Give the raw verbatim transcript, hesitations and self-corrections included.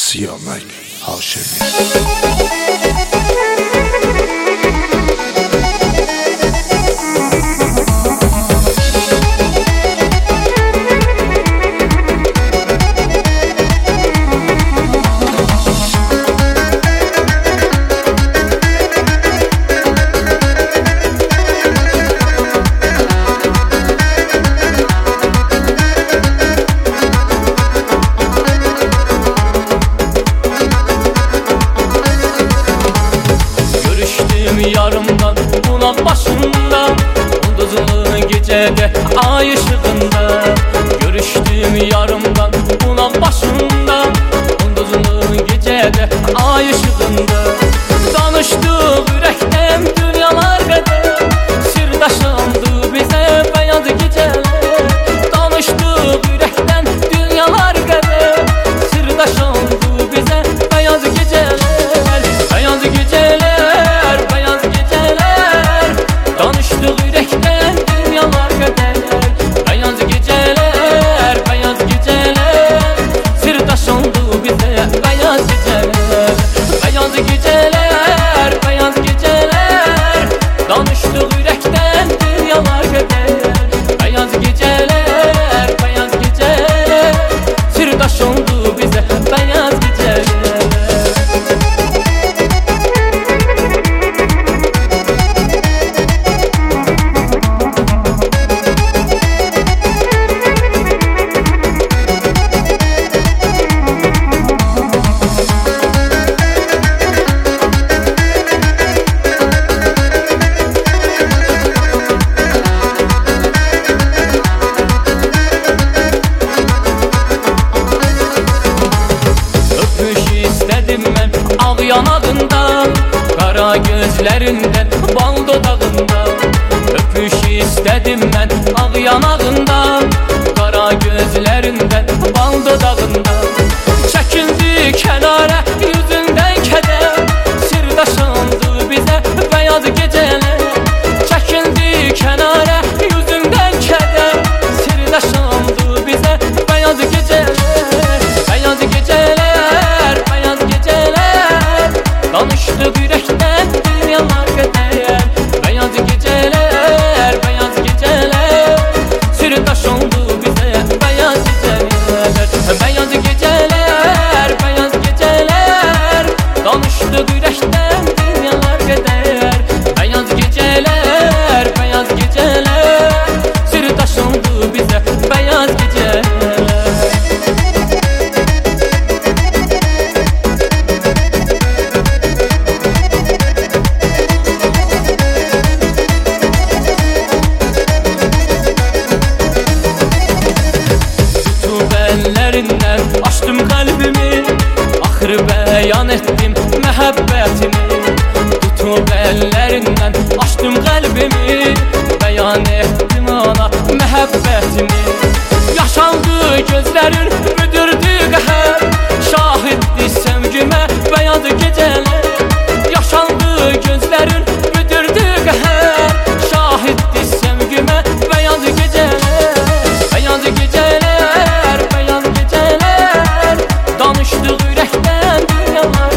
Siyamak Haşimi. Yarımdan bunak başında, ulduzlu gecede ay ışığında. Görüştüm yarımdan bunak başında, ulduzlu gecede ay ışığında. Danıştık yürekten dünyalar kadar, sırdaşandı bize beyaz geceler. Danıştık yürekten dünyalar kadar, sırdaşandı bize beyaz geceler. Beyaz geceler, beyaz geceler, danıştık yürekten dünyalar kadar. Beyaz geceler, beyaz geceler, sırdaşandı bize beyaz geceler. Beyaz geceler, beyaz geceler, danıştık yürekten dünyalar kadar. Beyaz geceler, beyaz geceler, sırdaşandı bize beyaz geceler. Ağ yanağından, kara gözlerinden, bal dodağından. Öpüş istedim ben ağ yanağından, kara gözlerinden, bal dodağından. Çekildi kenara yüzünden keder, sırdaşandı bize beyaz geceler. Çekildi kenara yüzünden keder, sırdaşandı bize beyaz geceler. Beyaz geceler, beyaz geceler, danıştık yürekten dünyalar kadar. Beyaz geceler, beyaz geceler, sırdaşandı bize beyaz geceler. Beyaz geceler, beyaz geceler, danıştık yürekten dünyalar kadar. Beyaz geceler, beyaz geceler, sırdaşandı bize beyaz geceler. Ellerinden açtım kalbimi, ahır beyan ettim mehabbetimi. Tutup ellerinden açtım kalbimi, beyan ettim ona mehabbetimi. Yaşandı gözlerin müdürdü qəhər, şahiddi sevgime beyaz geceler. Yaşandı gözlerin müdürdü qəhər, şahiddi sevgime beyaz geceler. Beyaz geceler, danıştık yürekten dünyalar